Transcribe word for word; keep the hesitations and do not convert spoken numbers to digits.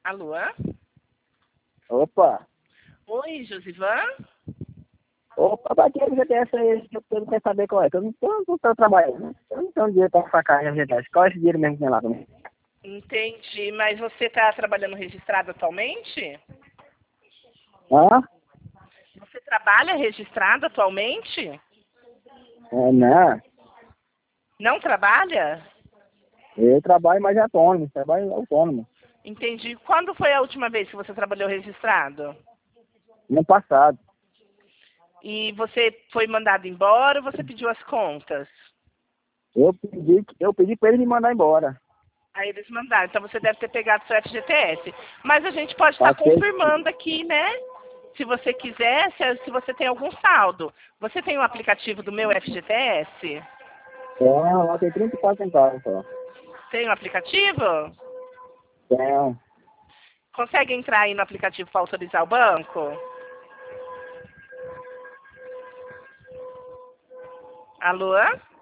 Alô? Opa! Oi, Josivan? Opa, bati a G T S aí, que eu não quero saber qual é, que eu não tô, não tô trabalhando, né? Eu não tenho dinheiro pra sacar a G T S. Qual é esse dinheiro mesmo que tem lá também? Entendi, mas você está trabalhando registrado atualmente? Hã? Você trabalha registrado atualmente? É, não. Não trabalha? Eu trabalho, mas é autônomo, trabalho autônomo. Entendi. Quando foi a última vez que você trabalhou registrado? No passado. E você foi mandado embora ou você pediu as contas? Eu pedi, eu pedi pra ele me mandar embora. Aí eles mandaram, então você deve ter pegado seu F G T S. Mas a gente pode estar Passei. confirmando aqui, né? Se você quiser, se, se você tem algum saldo. Você tem o aplicativo do meu F G T S? Tenho, lá tem trinta e quatro centavos só. Tem o aplicativo? Tenho. Consegue entrar aí no aplicativo para autorizar o banco? Alô?